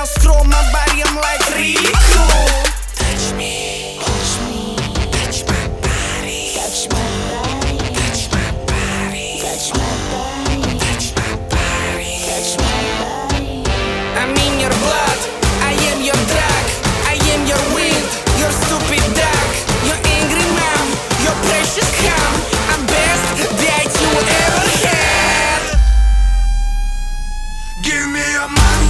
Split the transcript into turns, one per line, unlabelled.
I'll stroll my body, I'm like Riku.
Touch me, touch me, touch my body, touch my body, touch my body, touch my body, touch my body, touch my body.
I'm in your blood, I am your drug, I am your wind, your stupid duck, your angry mom, your precious ham. I'm best that you ever had.
Give me your money.